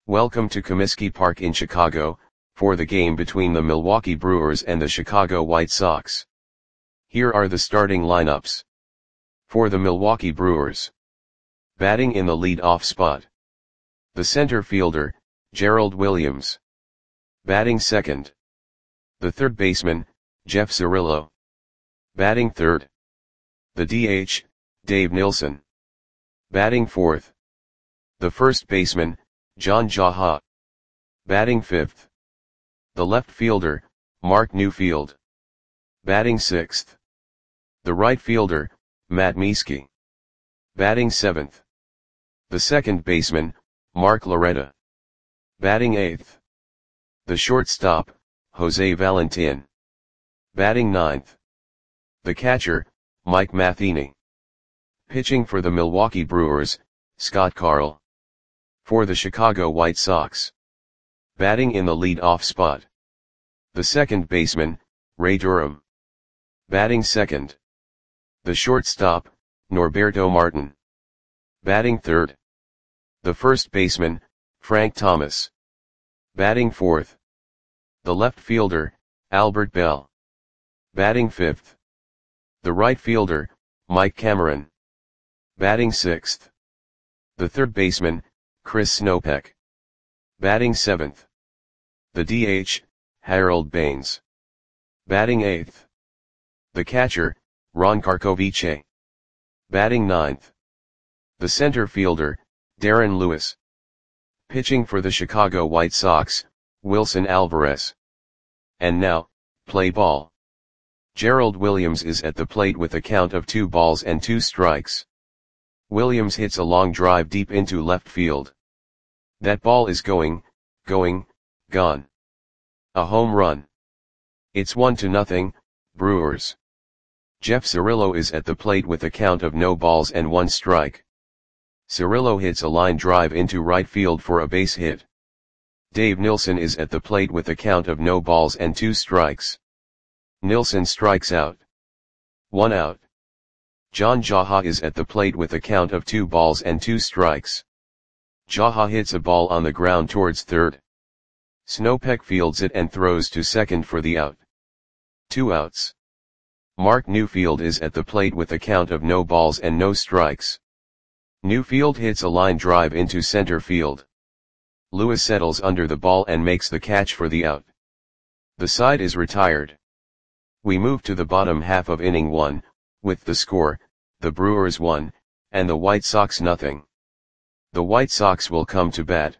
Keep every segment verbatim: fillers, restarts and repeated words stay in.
Welcome to Comiskey Park in Chicago, for the game between the Milwaukee Brewers and the Chicago White Sox. Here are the starting lineups. For the Milwaukee Brewers. Batting in the lead-off spot. The center fielder, Gerald Williams. Batting second. The third baseman, Jeff Cirillo. Batting third. The D H, Dave Nilsson. Batting fourth. The first baseman, John Jaha. Batting fifth. The left fielder, Mark Newfield. Batting sixth. The right fielder, Matt Mieske. Batting seventh. The second baseman, Mark Loretta. Batting eighth. The shortstop, Jose Valentin. Batting ninth. The catcher, Mike Matheny. Pitching for the Milwaukee Brewers, Scott Carl. For the Chicago White Sox. Batting in the lead-off spot. The second baseman, Ray Durham. Batting second. The shortstop, Norberto Martin. Batting third. The first baseman, Frank Thomas. Batting fourth. The left fielder, Albert Bell. Batting fifth. The right fielder, Mike Cameron. Batting sixth. The third baseman, Chris Snopek. Batting seventh. The D H, Harold Baines. Batting eighth. The catcher, Ron Karkovice. Batting ninth. The center fielder, Darren Lewis. Pitching for the Chicago White Sox, Wilson Alvarez. And now, play ball. Gerald Williams is at the plate with a count of two balls and two strikes. Williams hits a long drive deep into left field. That ball is going, going, gone. A home run. It's one to nothing, Brewers. Jeff Cirillo is at the plate with a count of no balls and one strike. Cirillo hits a line drive into right field for a base hit. Dave Nilsson is at the plate with a count of no balls and two strikes. Nilsson strikes out. One out. John Jaha is at the plate with a count of two balls and two strikes. Jaha hits a ball on the ground towards third. Snopek fields it and throws to second for the out. Two outs. Mark Newfield is at the plate with a count of no balls and no strikes. Newfield hits a line drive into center field. Lewis settles under the ball and makes the catch for the out. The side is retired. We move to the bottom half of inning one, with the score, the Brewers one, and the White Sox nothing. The White Sox will come to bat.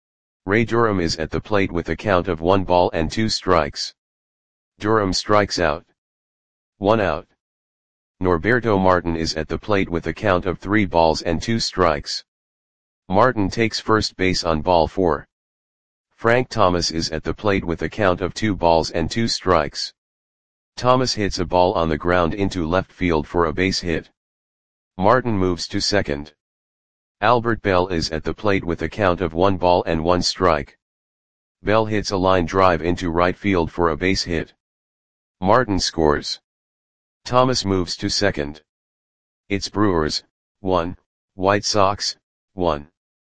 Ray Durham is at the plate with a count of one ball and two strikes. Durham strikes out. One out. Norberto Martin is at the plate with a count of three balls and two strikes. Martin takes first base on ball four. Frank Thomas is at the plate with a count of two balls and two strikes. Thomas hits a ball on the ground into left field for a base hit. Martin moves to second. Albert Bell is at the plate with a count of one ball and one strike. Bell hits a line drive into right field for a base hit. Martin scores. Thomas moves to second. It's Brewers, one, White Sox, one.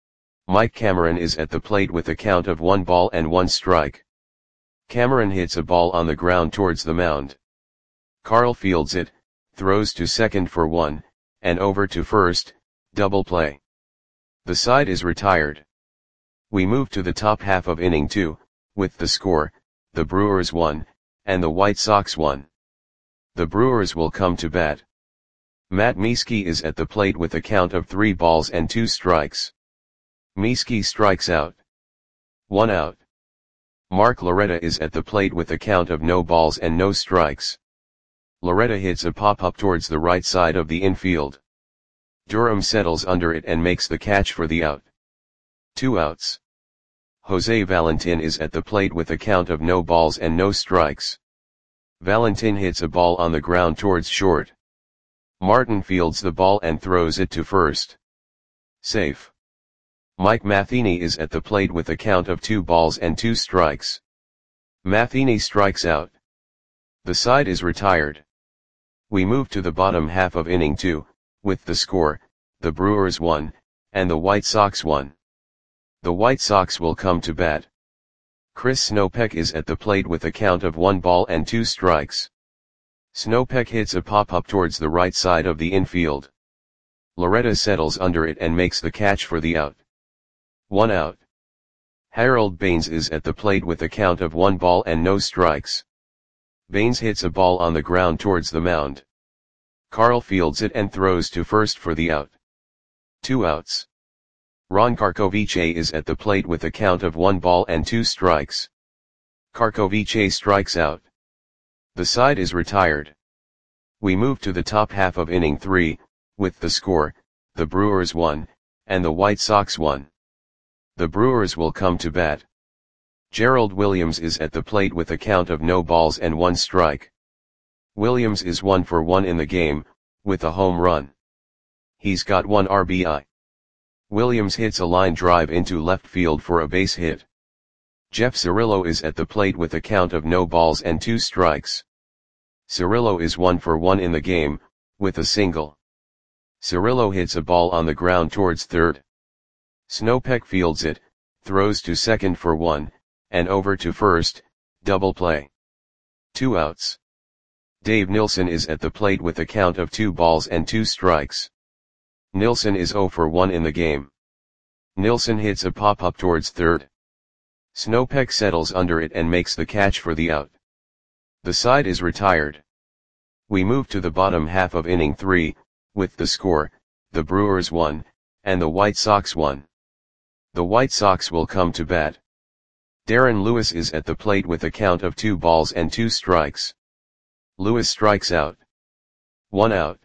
Mike Cameron is at the plate with a count of one ball and one strike. Cameron hits a ball on the ground towards the mound. Carl fields it, throws to second for one, and over to first, double play. The side is retired. We move to the top half of inning two, with the score, the Brewers one, and the White Sox one. The Brewers will come to bat. Matt Mieske is at the plate with a count of three balls and two strikes. Mieske strikes out. One out. Mark Loretta is at the plate with a count of no balls and no strikes. Loretta hits a pop-up towards the right side of the infield. Durham settles under it and makes the catch for the out. Two outs. Jose Valentin is at the plate with a count of no balls and no strikes. Valentin hits a ball on the ground towards short. Martin fields the ball and throws it to first. Safe. Mike Matheny is at the plate with a count of two balls and two strikes. Matheny strikes out. The side is retired. We move to the bottom half of inning two, with the score, the Brewers one, and the White Sox one. The White Sox will come to bat. Chris Snopek is at the plate with a count of one ball and two strikes. Snopek hits a pop-up towards the right side of the infield. Loretta settles under it and makes the catch for the out. One out. Harold Baines is at the plate with a count of one ball and no strikes. Baines hits a ball on the ground towards the mound. Carl fields it and throws to first for the out. Two outs. Ron Karkovice is at the plate with a count of one ball and two strikes. Karkovice strikes out. The side is retired. We move to the top half of inning three, with the score, the Brewers won, and the White Sox won. The Brewers will come to bat. Gerald Williams is at the plate with a count of no balls and one strike. Williams is one for one in the game, with a home run. He's got one R B I. Williams hits a line drive into left field for a base hit. Jeff Cirillo is at the plate with a count of no balls and two strikes. Cirillo is one for one in the game, with a single. Cirillo hits a ball on the ground towards third. Snopek fields it, throws to second for one, and over to first, double play. Two outs. Dave Nilsson is at the plate with a count of two balls and two strikes. Nilsson is zero for one in the game. Nilsson hits a pop-up towards third. Snopek settles under it and makes the catch for the out. The side is retired. We move to the bottom half of inning three, with the score, the Brewers won, and the White Sox won. The White Sox will come to bat. Darren Lewis is at the plate with a count of two balls and two strikes. Lewis strikes out. One out.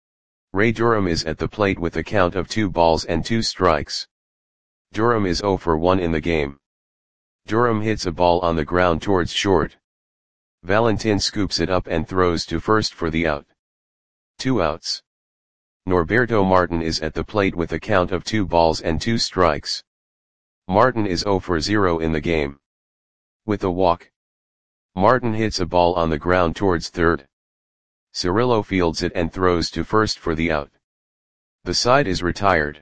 Ray Durham is at the plate with a count of two balls and two strikes. Durham is zero for one in the game. Durham hits a ball on the ground towards short. Valentin scoops it up and throws to first for the out. Two outs. Norberto Martin is at the plate with a count of two balls and two strikes. Martin is zero for zero in the game. With a walk. Martin hits a ball on the ground towards third. Cirillo fields it and throws to first for the out. The side is retired.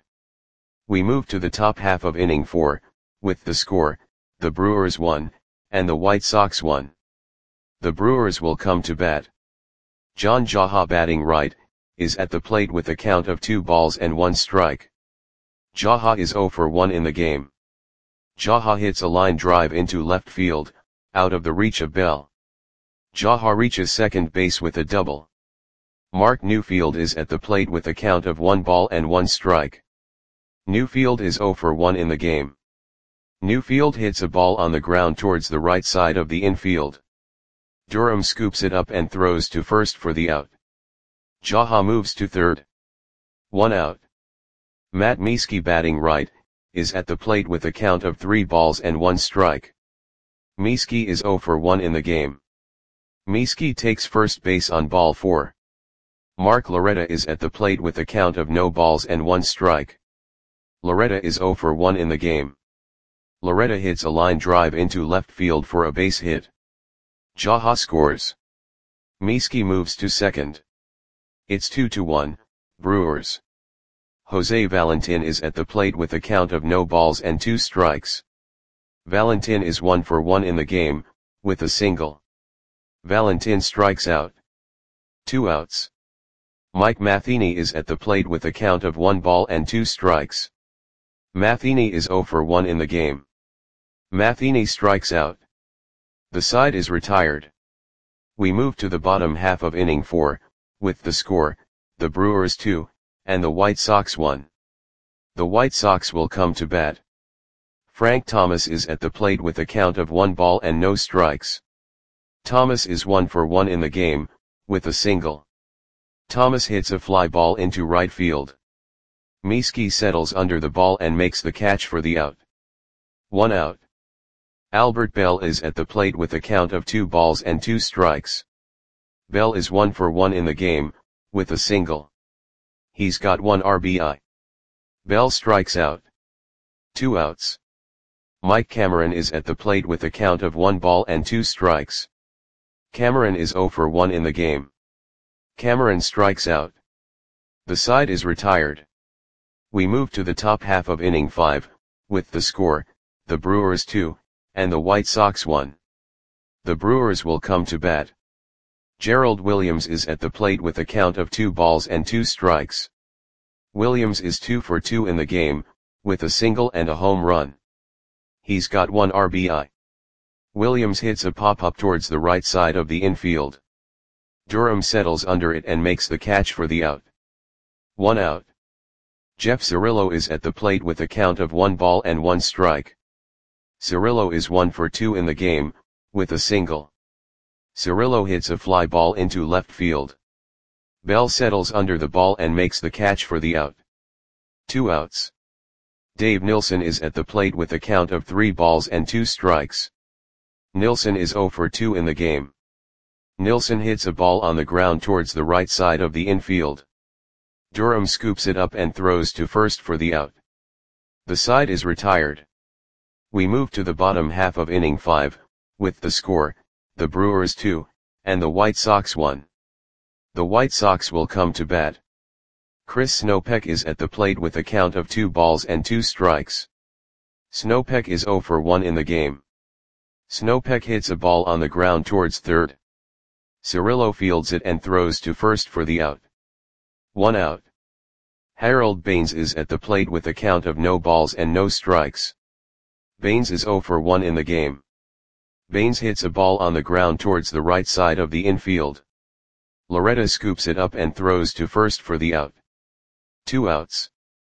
We move to the top half of inning four, with the score, the Brewers won, and the White Sox won. The Brewers will come to bat. John Jaha batting right, is at the plate with a count of two balls and one strike. Jaha is zero for one in the game. Jaha hits a line drive into left field, out of the reach of Bell. Jaha reaches second base with a double. Mark Newfield is at the plate with a count of one ball and one strike. Newfield is zero for one in the game. Newfield hits a ball on the ground towards the right side of the infield. Durham scoops it up and throws to first for the out. Jaha moves to third. One out. Matt Mieske batting right, is at the plate with a count of three balls and one strike. Mieske is zero for one in the game. Mieske takes first base on ball four. Mark Loretta is at the plate with a count of no balls and one strike. Loretta is zero for one in the game. Loretta hits a line drive into left field for a base hit. Jaha scores. Mieske moves to second. It's two to one, Brewers. Jose Valentin is at the plate with a count of no balls and two strikes. Valentin is one for one in the game, with a single. Valentin strikes out. Two outs. Mike Matheny is at the plate with a count of one ball and two strikes. Matheny is zero for one in the game. Matheny strikes out. The side is retired. We move to the bottom half of inning four, with the score, the Brewers two, and the White Sox one. The White Sox will come to bat. Frank Thomas is at the plate with a count of one ball and no strikes. Thomas is one for one in the game, with a single. Thomas hits a fly ball into right field. Mieske settles under the ball and makes the catch for the out. One out. Albert Bell is at the plate with a count of two balls and two strikes. Bell is one for one in the game, with a single. He's got one R B I. Bell strikes out. Two outs. Mike Cameron is at the plate with a count of one ball and two strikes. Cameron is zero for one in the game. Cameron strikes out. The side is retired. We move to the top half of inning five, with the score, the Brewers two, and the White Sox one. The Brewers will come to bat. Gerald Williams is at the plate with a count of two balls and two strikes. Williams is two for two in the game, with a single and a home run. He's got one R B I. Williams hits a pop-up towards the right side of the infield. Durham settles under it and makes the catch for the out. One out. Jeff Cirillo is at the plate with a count of one ball and one strike. Cirillo is one for two in the game, with a single. Cirillo hits a fly ball into left field. Bell settles under the ball and makes the catch for the out. Two outs. Dave Nilsson is at the plate with a count of three balls and two strikes. Nilsson is zero for two in the game. Nilsson hits a ball on the ground towards the right side of the infield. Durham scoops it up and throws to first for the out. The side is retired. We move to the bottom half of inning five, with the score, the Brewers two, and the White Sox one. The White Sox will come to bat. Chris Snopek is at the plate with a count of two balls and two strikes. Snopek is zero for one in the game. Snopek hits a ball on the ground towards third. Cirillo fields it and throws to first for the out. One out. Harold Baines is at the plate with a count of no balls and no strikes. Baines is zero for one in the game. Baines hits a ball on the ground towards the right side of the infield. Loretta scoops it up and throws to first for the out. Two outs.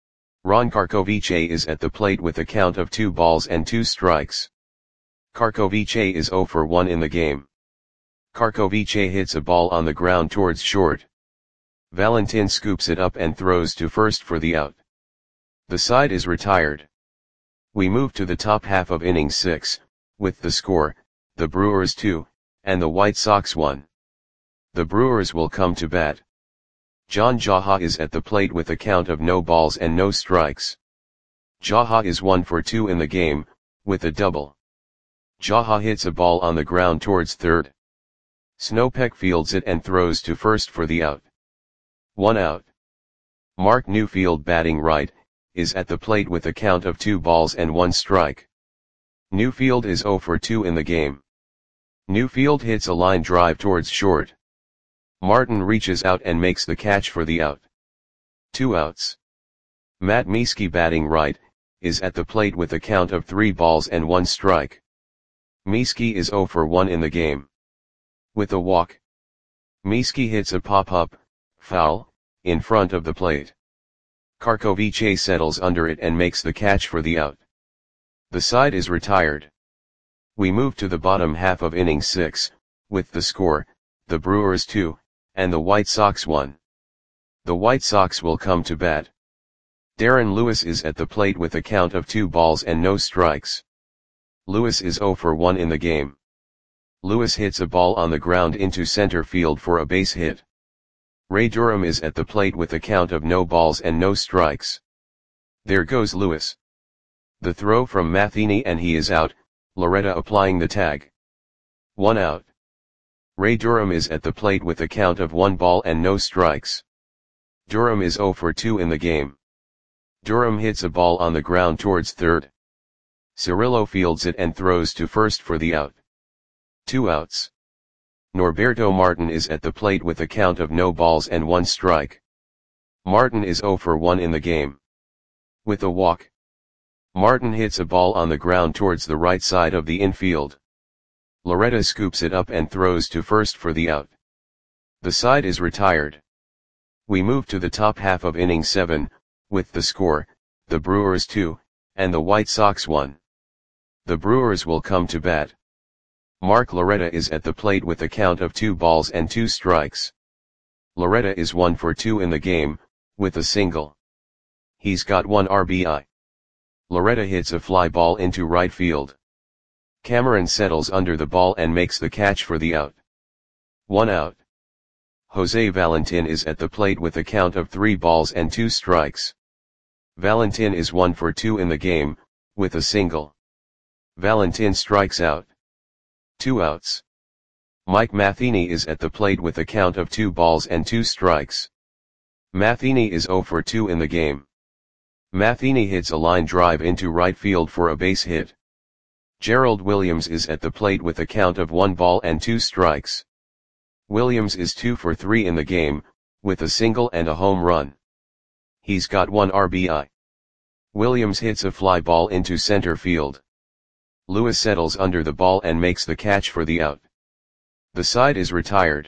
Ron Karkovice is at the plate with a count of two balls and two strikes. Karkovice is zero for one in the game. Karkovice hits a ball on the ground towards short. Valentin scoops it up and throws to first for the out. The side is retired. We move to the top half of inning six, with the score, the Brewers two, and the White Sox one. The Brewers will come to bat. John Jaha is at the plate with a count of no balls and no strikes. Jaha is one for two in the game, with a double. Jaha hits a ball on the ground towards third. Snopek fields it and throws to first for the out. One out. Mark Newfield, batting right, is at the plate with a count of two balls and one strike. Newfield is zero for two in the game. Newfield hits a line drive towards short. Martin reaches out and makes the catch for the out. Two outs. Matt Mieske, batting right, is at the plate with a count of three balls and one strike. Mieske is zero for one in the game. With a walk. Mieske hits a pop-up, foul, in front of the plate. Karkovice settles under it and makes the catch for the out. The side is retired. We move to the bottom half of inning six, with the score, the Brewers two, and the White Sox one. The White Sox will come to bat. Darren Lewis is at the plate with a count of two balls and no strikes. Lewis is zero for one in the game. Lewis hits a ball on the ground into center field for a base hit. Ray Durham is at the plate with a count of no balls and no strikes. There goes Lewis. The throw from Matheny and he is out, Loretta applying the tag. One out. Ray Durham is at the plate with a count of one ball and no strikes. Durham is zero for two in the game. Durham hits a ball on the ground towards third. Cirillo fields it and throws to first for the out. Two outs. Norberto Martin is at the plate with a count of no balls and one strike. Martin is zero for one in the game. With a walk. Martin hits a ball on the ground towards the right side of the infield. Loretta scoops it up and throws to first for the out. The side is retired. We move to the top half of inning seven, with the score, the Brewers two, and the White Sox one. The Brewers will come to bat. Mark Loretta is at the plate with a count of two balls and two strikes. Loretta is one for two in the game, with a single. He's got one R B I. Loretta hits a fly ball into right field. Cameron settles under the ball and makes the catch for the out. One out. Jose Valentin is at the plate with a count of three balls and two strikes. Valentin is one for two in the game, with a single. Valentin strikes out. Two outs. Mike Matheny is at the plate with a count of two balls and two strikes. Matheny is zero for two in the game. Matheny hits a line drive into right field for a base hit. Gerald Williams is at the plate with a count of one ball and two strikes. Williams is two for three in the game, with a single and a home run. He's got one R B I. Williams hits a fly ball into center field. Lewis settles under the ball and makes the catch for the out. The side is retired.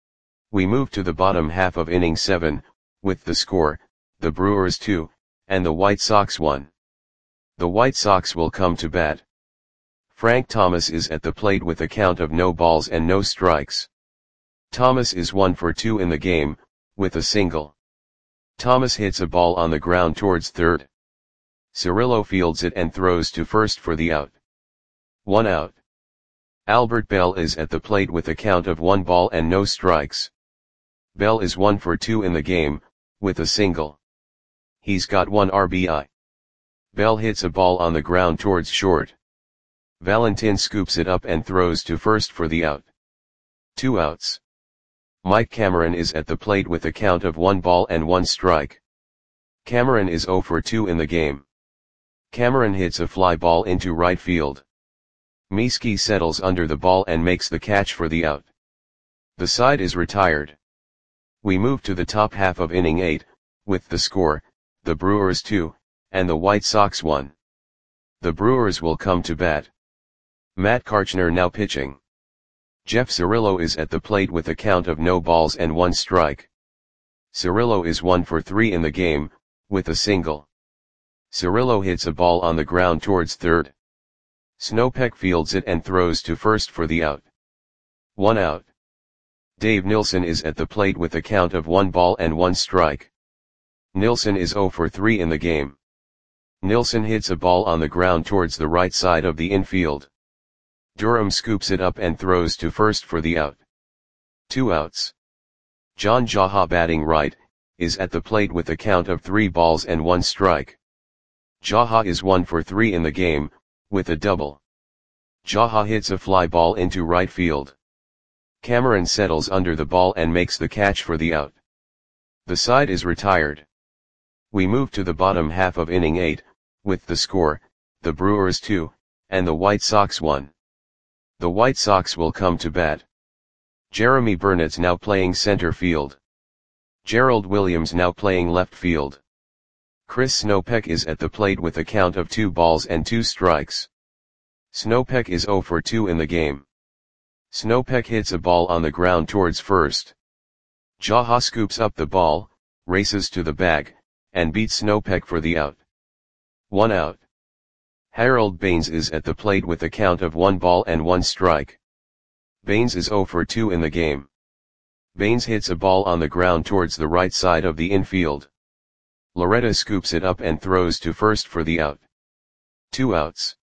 We move to the bottom half of inning seven, with the score, the Brewers two, and the White Sox one. The White Sox will come to bat. Frank Thomas is at the plate with a count of no balls and no strikes. Thomas is one for two in the game, with a single. Thomas hits a ball on the ground towards third. Cirillo fields it and throws to first for the out. One out. Albert Bell is at the plate with a count of one ball and no strikes. Bell is one for two in the game, with a single. He's got one R B I. Bell hits a ball on the ground towards short. Valentin scoops it up and throws to first for the out. Two outs. Mike Cameron is at the plate with a count of one ball and one strike. Cameron is zero for two in the game. Cameron hits a fly ball into right field. Mieski settles under the ball and makes the catch for the out. The side is retired. We move to the top half of inning eight, with the score, the Brewers two, and the White Sox one. The Brewers will come to bat. Matt Karchner now pitching. Jeff Cirillo is at the plate with a count of no balls and one strike. Cirillo is one for three in the game, with a single. Cirillo hits a ball on the ground towards third. Snopek fields it and throws to first for the out. One out. Dave Nilsson is at the plate with a count of one ball and one strike. Nilsson is zero for three in the game. Nilsson hits a ball on the ground towards the right side of the infield. Durham scoops it up and throws to first for the out. Two outs. John Jaha, batting right, is at the plate with a count of three balls and one strike. Jaha is one for three in the game, with a double. Jaha hits a fly ball into right field. Cameron settles under the ball and makes the catch for the out. The side is retired. We move to the bottom half of inning eight, with the score, the Brewers two, and the White Sox one. The White Sox will come to bat. Jeremy Burnett's now playing center field. Gerald Williams now playing left field. Chris Snopek is at the plate with a count of two balls and two strikes. Snopek is zero for two in the game. Snopek hits a ball on the ground towards first. Jaha scoops up the ball, races to the bag, and beats Snopek for the out. One out. Harold Baines is at the plate with a count of one ball and one strike. Baines is zero for two in the game. Baines hits a ball on the ground towards the right side of the infield. Loretta scoops it up and throws to first for the out. Two outs.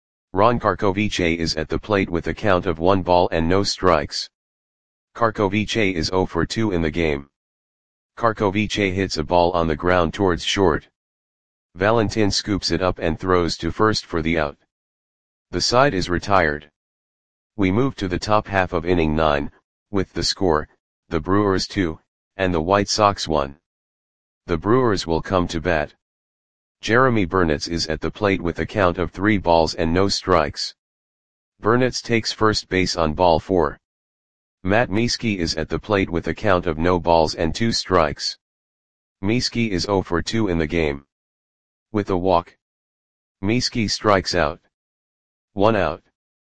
Ron Karkovice is at the plate with a count of one ball and no strikes. Karkovice is zero for two in the game. Karkovice hits a ball on the ground towards short. Valentin scoops it up and throws to first for the out. The side is retired. We move to the top half of inning nine, with the score, the Brewers two, and the White Sox one. The Brewers will come to bat. Jeremy Burnett's is at the plate with a count of three balls and no strikes. Burnett's takes first base on ball four. Matt Mieski is at the plate with a count of no balls and two strikes. Mieski is zero for two in the game. With a walk, Mieski strikes out. One out.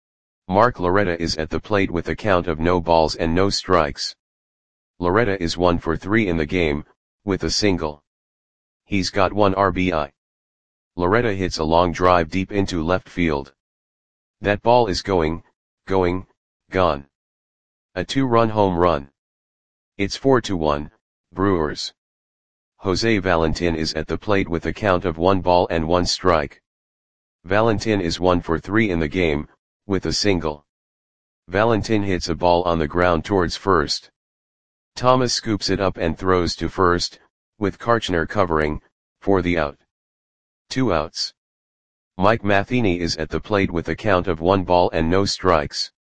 Mark Loretta is at the plate with a count of no balls and no strikes. Loretta is one for three in the game, with a single. He's got one R B I. Loretta hits a long drive deep into left field. That ball is going, going, gone. A two-run home run. It's four to one, Brewers. Jose Valentin is at the plate with a count of one ball and one strike. Valentin is one for three in the game, with a single. Valentin hits a ball on the ground towards first. Thomas scoops it up and throws to first, with Karchner covering, for the out. Two outs. Mike Matheny is at the plate with a count of one ball and no strikes.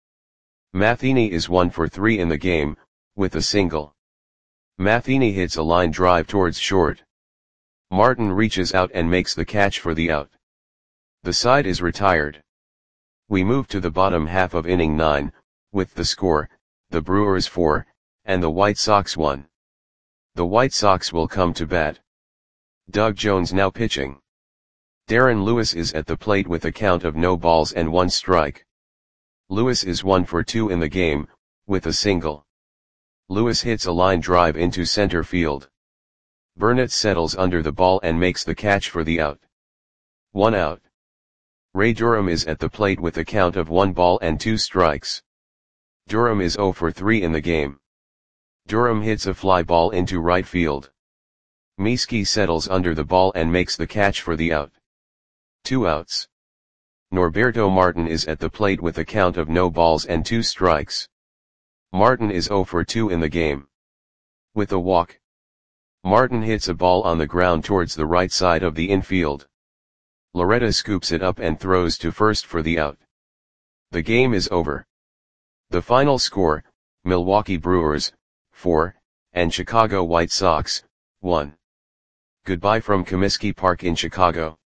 Matheny is one for three in the game, with a single. Matheny hits a line drive towards short. Martin reaches out and makes the catch for the out. The side is retired. We move to the bottom half of inning nine, with the score, the Brewers four, and the White Sox one. The White Sox will come to bat. Doug Jones now pitching. Darren Lewis is at the plate with a count of no balls and one strike. Lewis is one for two in the game, with a single. Lewis hits a line drive into center field. Burnett settles under the ball and makes the catch for the out. One out. Ray Durham is at the plate with a count of one ball and two strikes. Durham is zero for three in the game. Durham hits a fly ball into right field. Mieske settles under the ball and makes the catch for the out. Two outs. Norberto Martin is at the plate with a count of no balls and two strikes. Martin is zero for two in the game. With a walk. Martin hits a ball on the ground towards the right side of the infield. Loretta scoops it up and throws to first for the out. The game is over. The final score, Milwaukee Brewers, four, and Chicago White Sox, one. Goodbye from Comiskey Park in Chicago.